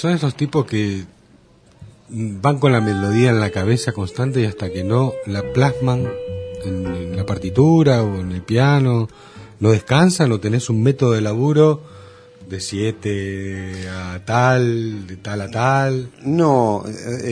son esos tipos que van con la melodía en la cabeza constante y hasta que no la plasman en la partitura o en el piano, no descansan o tenés un método de laburo de 7 a tal, de tal a tal. No,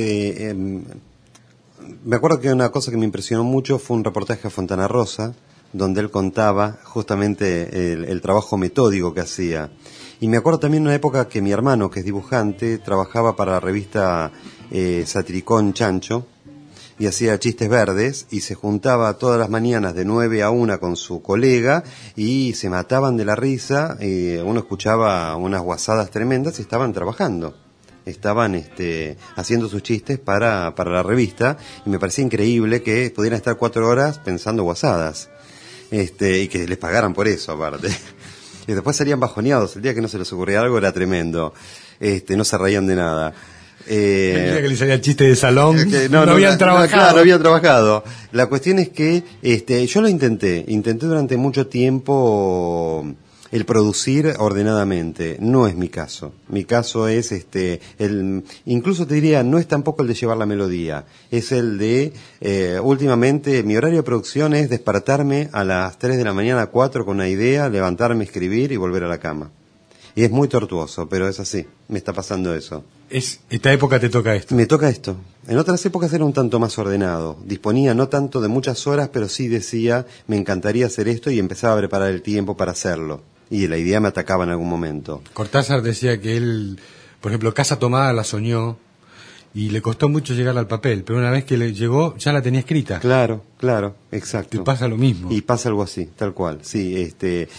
me acuerdo que una cosa que me impresionó mucho fue un reportaje a Fontana Rosa, donde él contaba justamente el trabajo metódico que hacía. Y me acuerdo también una época que mi hermano, que es dibujante, trabajaba para la revista Satiricón Chancho, y hacía chistes verdes, y se juntaba todas las mañanas de 9 a 1 con su colega, y se mataban de la risa, uno escuchaba unas guasadas tremendas y estaban trabajando. Estaban haciendo sus chistes para la revista, y me parecía increíble que pudieran estar 4 horas pensando guasadas, y que les pagaran por eso aparte. Y después salían bajoneados, el día que no se les ocurría algo era tremendo, no se reían de nada. El día que les salía chiste de salón, no habían trabajado. Claro, no habían trabajado. La cuestión es que yo lo intenté durante mucho tiempo el producir ordenadamente. No es mi caso. Mi caso es incluso te diría, no es tampoco el de llevar la melodía, es el de últimamente mi horario de producción es despertarme a las 3 de la mañana, 4 con una idea, levantarme, escribir y volver a la cama. Y es muy tortuoso, pero es así, me está pasando eso. Esta época te toca esto. Me toca esto. En otras épocas era un tanto más ordenado. Disponía no tanto de muchas horas, pero sí decía, me encantaría hacer esto y empezaba a preparar el tiempo para hacerlo. Y la idea me atacaba en algún momento. Cortázar decía que él, por ejemplo, Casa Tomada la soñó y le costó mucho llegar al papel, pero una vez que le llegó ya la tenía escrita. Claro, exacto. Te pasa lo mismo. Y pasa algo así, tal cual. Sí,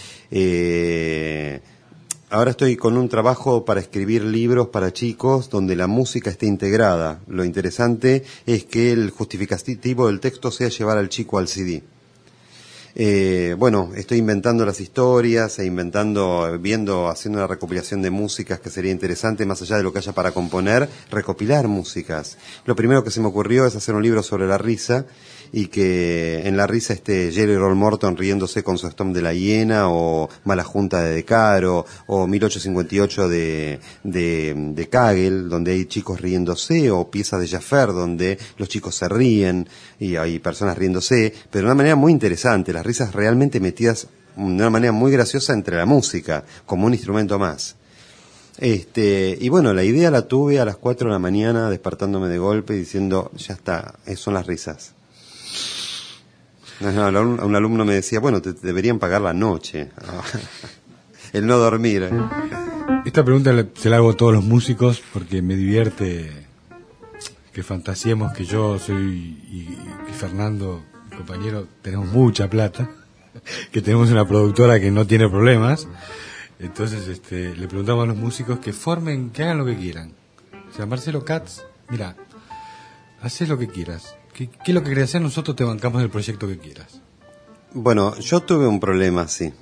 ahora estoy con un trabajo para escribir libros para chicos donde la música esté integrada. Lo interesante es que el justificativo del texto sea llevar al chico al CD. Estoy inventando las historias haciendo una recopilación de músicas que sería interesante, más allá de lo que haya para componer, recopilar músicas. Lo primero que se me ocurrió es hacer un libro sobre la risa, y que en la risa esté Jerry Roll Morton riéndose con su Storm de la hiena, o Mala Junta de De Caro, o 1858 de Kagel, donde hay chicos riéndose, o piezas de Jaffer donde los chicos se ríen y hay personas riéndose, pero de una manera muy interesante, las risas realmente metidas de una manera muy graciosa entre la música, como un instrumento más. Y bueno, la idea la tuve a las 4 de la mañana, despertándome de golpe, diciendo, ya está, son las risas. Un alumno me decía, bueno, te deberían pagar la noche. El no dormir. Esta pregunta se la hago a todos los músicos porque me divierte que fantasiemos que yo soy y Fernando, mi compañero, tenemos mucha plata, que tenemos una productora que no tiene problemas. Entonces le preguntamos a los músicos que que hagan lo que quieran. O sea, Marcelo Katz, mira, haces lo que quieras. ¿Qué es lo que querés hacer? Nosotros te bancamos el proyecto que quieras. Bueno, yo tuve un problema así.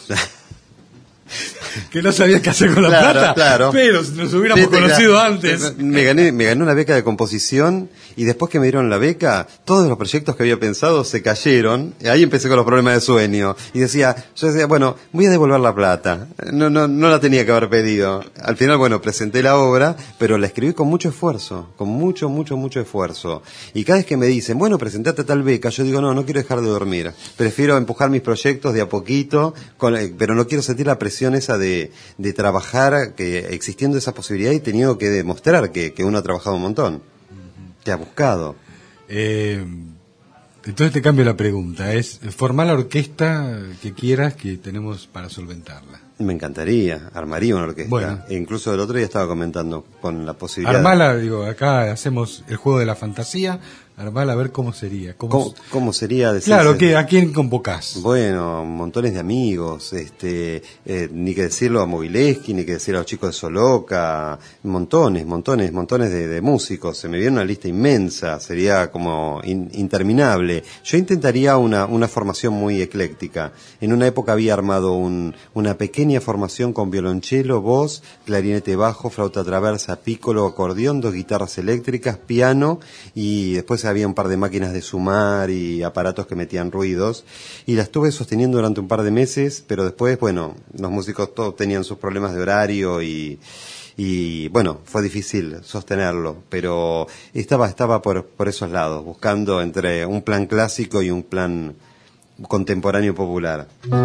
Que no sabías qué hacer con la plata. Claro. Pero si nos hubiéramos conocido antes. Me gané una beca de composición, y después que me dieron la beca, todos los proyectos que había pensado se cayeron. Y ahí empecé con los problemas de sueño. Y yo decía, bueno, voy a devolver la plata. No la tenía que haber pedido. Al final, bueno, presenté la obra, pero la escribí con mucho esfuerzo. Con mucho esfuerzo. Y cada vez que me dicen, bueno, presentate tal beca, yo digo, no quiero dejar de dormir. Prefiero empujar mis proyectos de a poquito, pero no quiero sentir la presión esa de trabajar, que existiendo esa posibilidad y tenido que demostrar que uno ha trabajado un montón, que ha buscado. Entonces te cambio la pregunta, es formar la orquesta que quieras, que tenemos para solventarla. Me encantaría, armaría una orquesta. Bueno. E incluso el otro día estaba comentando con la posibilidad. Armala, acá hacemos el juego de la fantasía, armala a ver cómo sería. ¿Cómo sería? Claro, ¿a quién convocás? Bueno, montones de amigos, ni que decirlo a Mogileski, ni que decirlo a los chicos de Soloca, montones de músicos. Se me viene una lista inmensa, sería como interminable. Yo intentaría una formación muy ecléctica. En una época había armado una pequeña formación con violonchelo, voz, clarinete bajo, flauta traversa, pícolo, acordeón, 2 guitarras eléctricas, piano, y después había un par de máquinas de sumar y aparatos que metían ruidos, y la estuve sosteniendo durante un par de meses, pero después, bueno, los músicos todos tenían sus problemas de horario y y bueno, fue difícil sostenerlo, pero estaba por esos lados, buscando entre un plan clásico y un plan contemporáneo popular.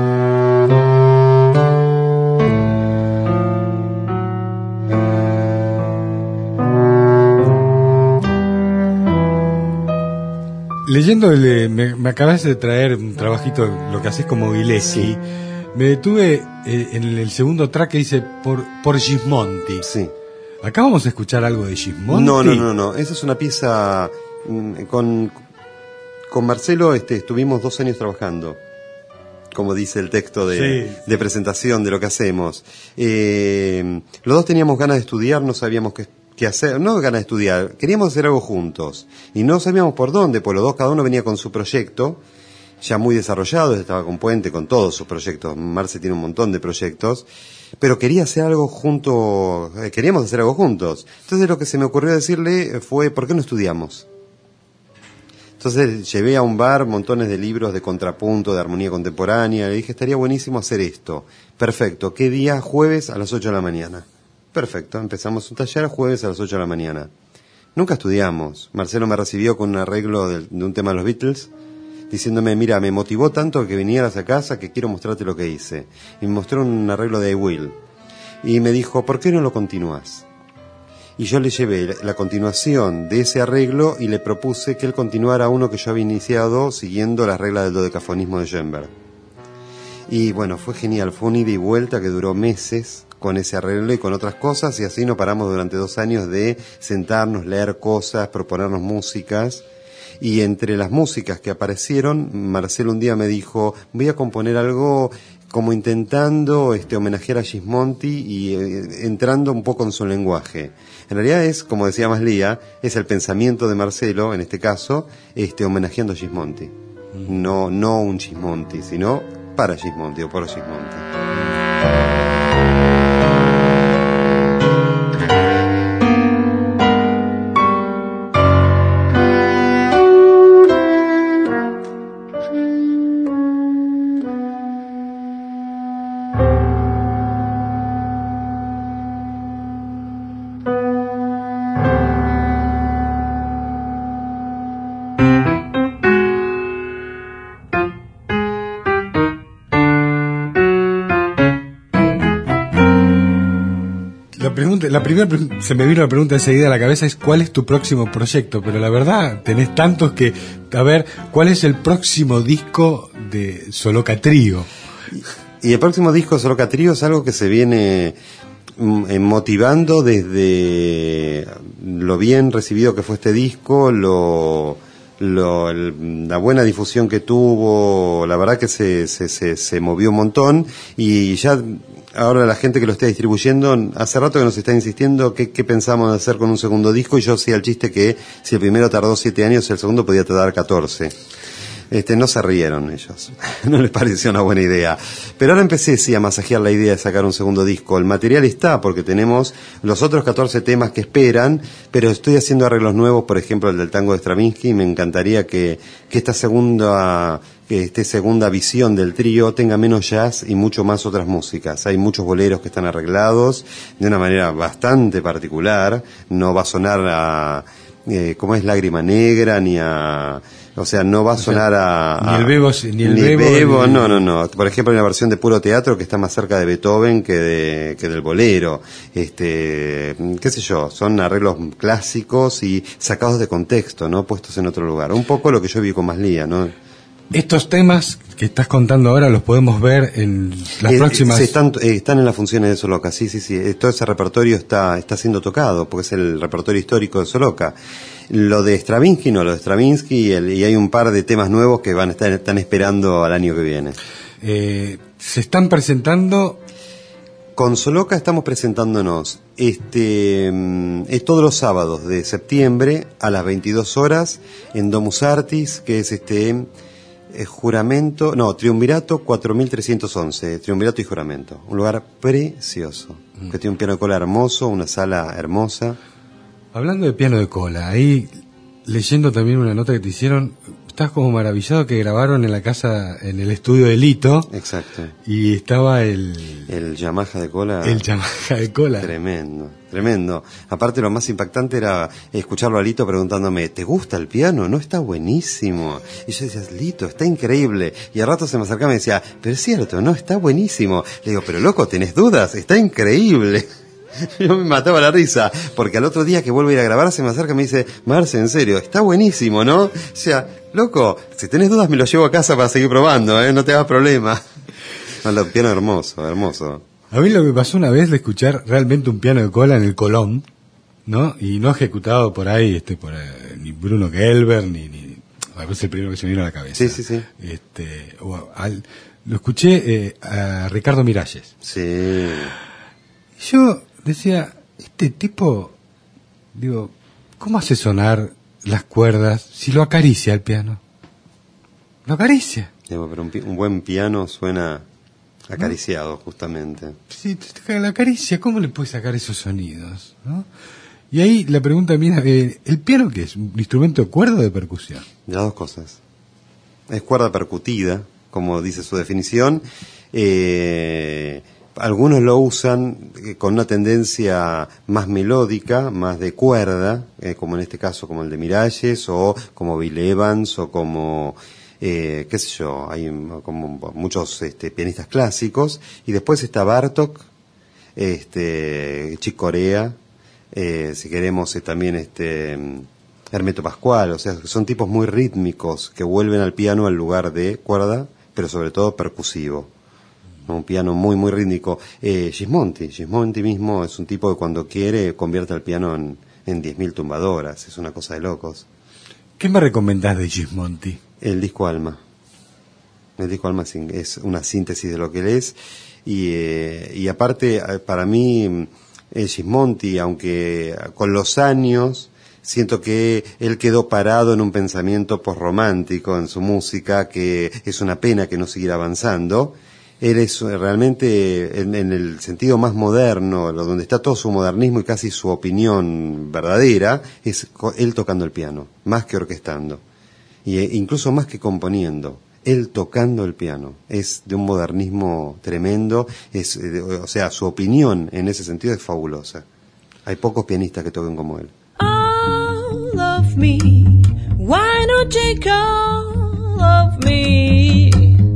Leyendo, me acabas de traer un trabajito, lo que haces como Gillespie. Sí. Me detuve en el segundo track que dice por Gismonti. Sí. ¿Acá vamos a escuchar algo de Gismonti? No. Esa es una pieza con Marcelo estuvimos 2 años trabajando, como dice el texto de presentación de lo que hacemos. Los dos teníamos ganas de estudiar, no sabíamos qué hacer, no ganas de estudiar, queríamos hacer algo juntos y no sabíamos por dónde, pues los dos, cada uno venía con su proyecto ya muy desarrollado, estaba con Puente, con todos sus proyectos. Marce tiene un montón de proyectos, pero quería hacer algo juntos, queríamos hacer algo juntos. Entonces lo que se me ocurrió decirle fue, ¿por qué no estudiamos? Entonces llevé a un bar montones de libros de contrapunto, de armonía contemporánea, le dije, estaría buenísimo hacer esto. Perfecto, ¿qué día? Jueves a las 8 de la mañana. Perfecto, empezamos un taller jueves a las 8 de la mañana. Nunca estudiamos. Marcelo me recibió con un arreglo de un tema de los Beatles, diciéndome, mira, me motivó tanto que vinieras a casa que quiero mostrarte lo que hice. Y me mostró un arreglo de I Will. Y me dijo, ¿por qué no lo continúas? Y yo le llevé la continuación de ese arreglo y le propuse que él continuara uno que yo había iniciado siguiendo las reglas del dodecafonismo de Schoenberg. Y bueno, fue genial, fue un ida y vuelta que duró meses con ese arreglo y con otras cosas, y así no paramos durante 2 años de sentarnos, leer cosas, proponernos músicas. Y entre las músicas que aparecieron, Marcelo un día me dijo, voy a componer algo como intentando homenajear a Gismonti y entrando un poco en su lenguaje. En realidad es, como decía Maslía, es el pensamiento de Marcelo, en este caso, homenajeando a Gismonti. No un Gismonti, sino para Gismonti o por Gismonti. Se me vino la pregunta enseguida a la cabeza, es ¿cuál es tu próximo proyecto? Pero la verdad, tenés tantos que, a ver, ¿cuál es el próximo disco de Soloca Trío? Y el próximo disco de Soloca Trío es algo que se viene motivando desde lo bien recibido que fue este disco, la buena difusión que tuvo, la verdad que se movió un montón, y ya ahora la gente que lo está distribuyendo, hace rato que nos está insistiendo qué pensamos hacer con un segundo disco, y yo hacía el chiste que si el primero tardó 7 años, el segundo podía tardar 14. No se rieron ellos, no les pareció una buena idea. Pero ahora empecé a masajear la idea de sacar un segundo disco. El material está, porque tenemos los otros 14 temas que esperan, pero estoy haciendo arreglos nuevos, por ejemplo el del tango de Stravinsky, y me encantaría que esta segunda visión del trío tenga menos jazz y mucho más otras músicas. Hay muchos boleros que están arreglados de una manera bastante particular, no va a sonar como es Lágrima Negra, o sea, no va a sonar ni el bebo, no. Por ejemplo, hay una versión de puro teatro que está más cerca de Beethoven que del bolero. Qué sé yo, son arreglos clásicos y sacados de contexto, ¿no? Puestos en otro lugar. Un poco lo que yo vi con Maslía, ¿no? Estos temas que estás contando ahora los podemos ver en las próximas... están en las funciones de Soloca, sí. Todo ese repertorio está siendo tocado, porque es el repertorio histórico de Soloca. Lo de Stravinsky y hay un par de temas nuevos que están esperando al año que viene. Se están presentando... Con Soloca estamos presentándonos es todos los sábados de septiembre a las 22 horas en Domus Artis, que es Triunvirato 4311, Triunvirato y Juramento, un lugar precioso, que tiene un piano de cola hermoso, una sala hermosa. Hablando de piano de cola, ahí leyendo también una nota que te hicieron, estás como maravillado que grabaron en la casa, en el estudio de Lito. Exacto. Y estaba el Yamaha de cola. El Yamaha de cola. Tremendo, tremendo. Aparte lo más impactante era escucharlo a Lito preguntándome, ¿te gusta el piano? ¿No está buenísimo? Y yo decía, Lito, está increíble. Y al rato se me acercaba y me decía, pero es cierto, no, está buenísimo. Le digo, pero loco, ¿tenés dudas? Está increíble. Yo me mataba la risa, porque al otro día que vuelvo a ir a grabar se me acerca y me dice, Marce, en serio, está buenísimo, ¿no? O sea, loco, si tenés dudas me lo llevo a casa para seguir probando, no te hagas problema. El piano hermoso, hermoso. A mí lo que me pasó una vez de escuchar realmente un piano de cola en el Colón, ¿no? Y no ejecutado por ahí, ni Bruno Gelber, ni a veces el primero que se me vino a la cabeza. Sí. Lo escuché a Ricardo Miralles. Sí. Yo decía, este tipo, digo, ¿cómo hace sonar las cuerdas si lo acaricia el piano? Lo acaricia. Digo, pero un buen piano suena acariciado, justamente. Sí, la acaricia, ¿cómo le puede sacar esos sonidos? ¿No? Y ahí la pregunta mía, ¿el piano qué es? ¿Un instrumento de cuerda o de percusión? Las dos cosas. Es cuerda percutida, como dice su definición. Algunos lo usan con una tendencia más melódica, más de cuerda, como en este caso como el de Miralles, o como Bill Evans, o como, qué sé yo, hay como muchos pianistas clásicos. Y después está Bartók, Chick Corea, si queremos también Hermeto Pascual. O sea, son tipos muy rítmicos que vuelven al piano al lugar de cuerda, pero sobre todo percusivo. Un piano muy, muy rítmico. Gismonti mismo es un tipo que cuando quiere convierte al piano en 10.000 tumbadoras. Es una cosa de locos. ¿Qué me recomendás de Gismonti? El disco Alma. El disco Alma es una síntesis de lo que él es. Y aparte, para mí, Gismonti, aunque con los años siento que él quedó parado en un pensamiento posromántico en su música, que es una pena que no siguiera avanzando. Él es realmente, en el sentido más moderno, donde está todo su modernismo y casi su opinión verdadera, es él tocando el piano, más que orquestando. Y incluso más que componiendo, él tocando el piano. Es de un modernismo tremendo, o sea, su opinión en ese sentido es fabulosa. Hay pocos pianistas que toquen como él. All of me, why not take all of me?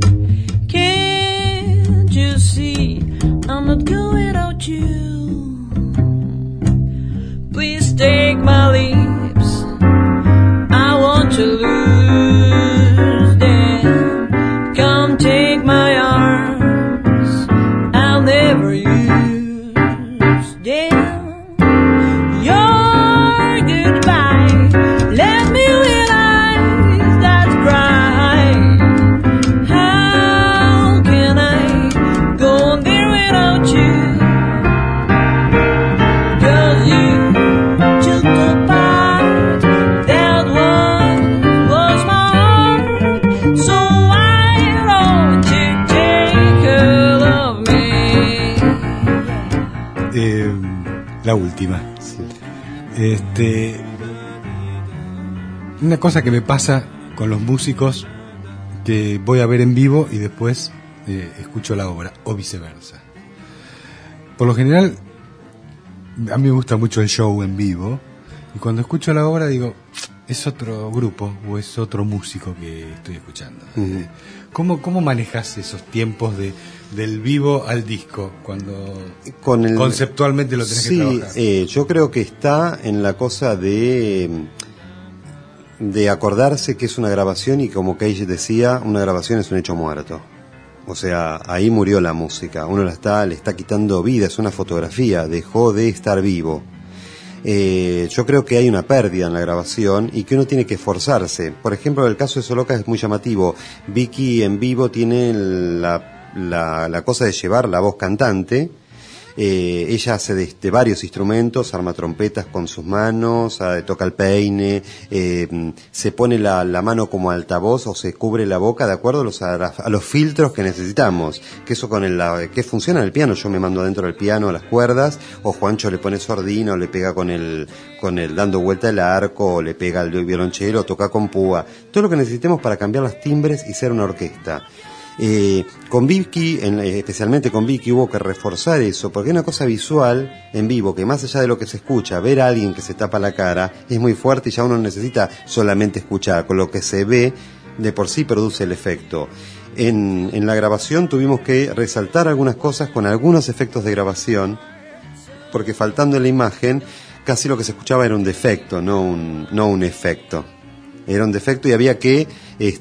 You see, I'm not going without you. Please take my lips, I want to lose them. Come take my arms, I'll never use them. Your goodbye, let me realize that's cry. How can I go on there without you? 'Cause you took the part that was my heart. So why don't you take care of me? La última. Sí. Una cosa que me pasa con los músicos, que voy a ver en vivo y después escucho la obra, o viceversa. Por lo general, a mí me gusta mucho el show en vivo, y cuando escucho la obra digo, es otro grupo o es otro músico que estoy escuchando. Uh-huh. ¿Cómo manejas esos tiempos del vivo al disco cuando conceptualmente lo tenés que trabajar? Sí, yo creo que está en la cosa de acordarse que es una grabación, y como Cage decía, una grabación es un hecho muerto. O sea, ahí murió la música, uno le está quitando vida, es una fotografía, dejó de estar vivo. Yo creo que hay una pérdida en la grabación y que uno tiene que esforzarse. Por ejemplo, el caso de Soloka es muy llamativo. Vicky en vivo tiene la cosa de llevar la voz cantante, Ella hace de varios instrumentos, arma trompetas con sus manos, toca el peine, se pone la mano como altavoz o se cubre la boca de acuerdo a los filtros que necesitamos, que eso que funciona en el piano. Yo me mando adentro del piano las cuerdas, o Juancho le pone sordina, o le pega con el dando vuelta el arco, o le pega el violonchelo, o toca con púa, todo lo que necesitemos para cambiar los timbres y ser una orquesta. Con Vicky, especialmente con Vicky, hubo que reforzar eso, porque es una cosa visual en vivo, que más allá de lo que se escucha, ver a alguien que se tapa la cara es muy fuerte y ya uno no necesita solamente escuchar, con lo que se ve de por sí produce el efecto. En la grabación tuvimos que resaltar algunas cosas con algunos efectos de grabación, porque faltando en la imagen, casi lo que se escuchaba era un defecto, no un efecto. Era un defecto y había que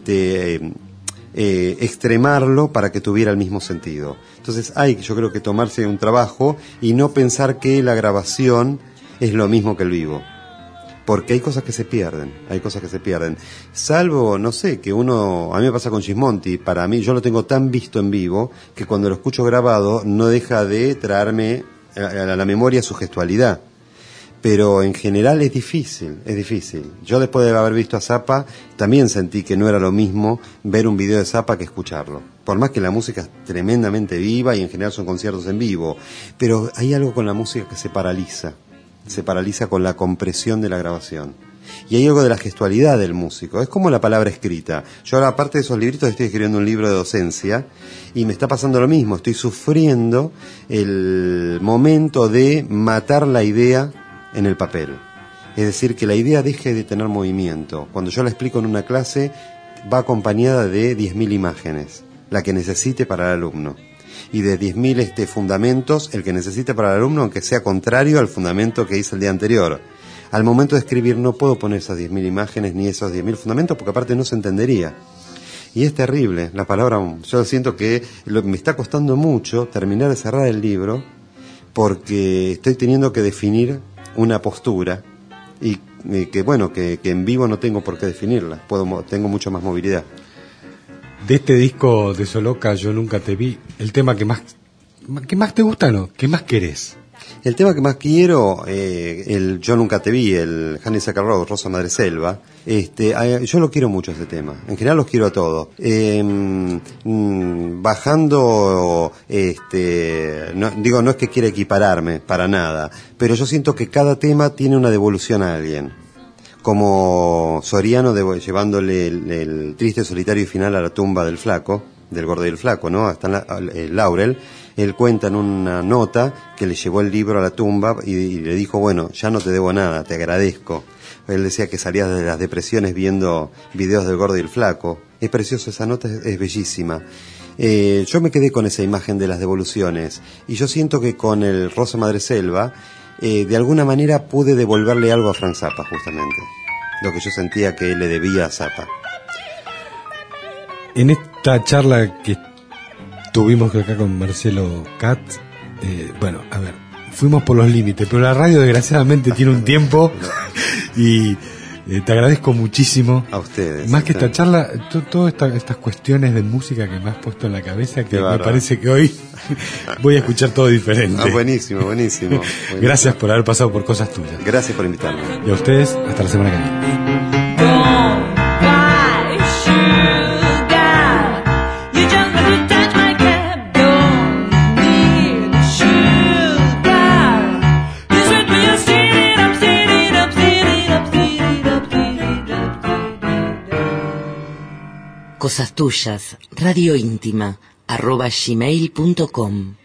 extremarlo para que tuviera el mismo sentido. Entonces yo creo que tomarse un trabajo y no pensar que la grabación es lo mismo que el vivo, porque hay cosas que se pierden, salvo, no sé, que a mí me pasa con Gismonti, para mí, yo lo tengo tan visto en vivo, que cuando lo escucho grabado no deja de traerme a la memoria su gestualidad. Pero en general es difícil. Yo después de haber visto a Zappa, también sentí que no era lo mismo ver un video de Zappa que escucharlo. Por más que la música es tremendamente viva y en general son conciertos en vivo, pero hay algo con la música que se paraliza con la compresión de la grabación. Y hay algo de la gestualidad del músico, es como la palabra escrita. Yo ahora, aparte de esos libritos, estoy escribiendo un libro de docencia y me está pasando lo mismo, estoy sufriendo el momento de matar la idea en el papel. Es decir, que la idea deje de tener movimiento. Cuando yo la explico en una clase, va acompañada de 10.000 imágenes, la que necesite para el alumno. Y de 10.000 fundamentos, el que necesite para el alumno, aunque sea contrario al fundamento que hice el día anterior. Al momento de escribir no puedo poner esas 10.000 imágenes ni esos 10.000 fundamentos, porque aparte no se entendería. Y es terrible, la palabra, yo siento que me está costando mucho terminar de cerrar el libro, porque estoy teniendo que definir una postura y que en vivo no tengo por qué definirla, tengo mucho más movilidad. De este disco de Soloca, Yo Nunca Te Vi, el tema que más te gusta, ¿no? ¿Qué más querés? El tema que más quiero, el Yo Nunca Te Vi, el Honeysuckle Rose, Rosa Madreselva, yo lo quiero mucho ese tema. En general los quiero a todos. Bajando, no es que quiera equipararme, para nada, pero yo siento que cada tema tiene una devolución a alguien. Como Soriano llevándole el triste solitario final a la tumba del flaco, del gordo y el flaco, ¿no? Hasta el Laurel. Él cuenta en una nota que le llevó el libro a la tumba y le dijo, bueno, ya no te debo nada, te agradezco. Él decía que salía de las depresiones viendo videos del gordo y el flaco. Es precioso, esa nota es bellísima. Yo me quedé con esa imagen de las devoluciones y yo siento que con el Rosa Madreselva de alguna manera pude devolverle algo a Frank Zappa, justamente, lo que yo sentía que le debía a Zappa. En esta charla que tuvimos acá con Marcelo Katz, fuimos por los límites, pero la radio desgraciadamente tiene un tiempo y te agradezco muchísimo. A ustedes. Más que esta charla, todas estas cuestiones de música que me has puesto en la cabeza, que me parece que hoy voy a escuchar todo diferente. Buenísimo. Gracias por haber pasado por Cosas Tuyas. Gracias por invitarme. Y a ustedes, hasta la semana que viene. Cosas Tuyas, radio íntima, @gmail.com.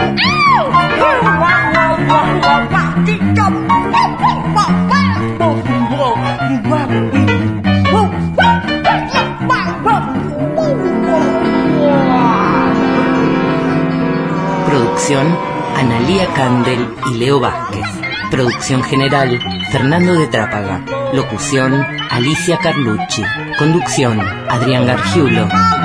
Producción, Analía Candel y Leo Vázquez. Producción general, Fernando de Trápaga. Locución, Alicia Carlucci. Conducción, Adrián Gargiulo.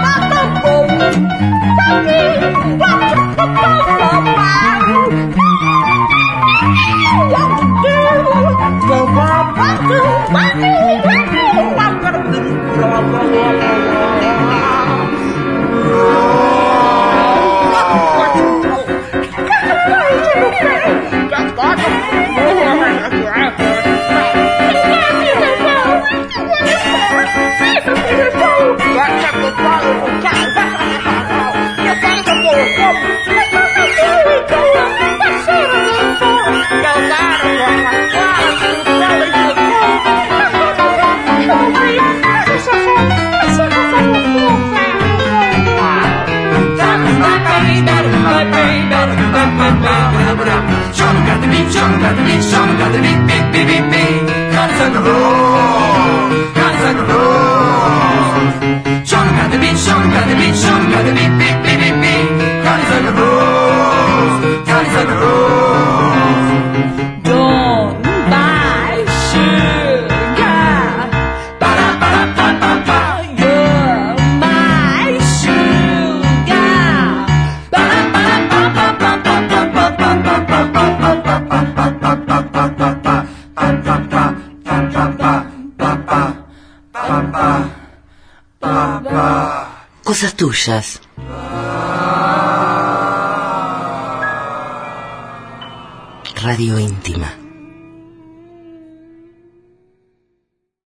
Cosas tuyas. Radio íntima.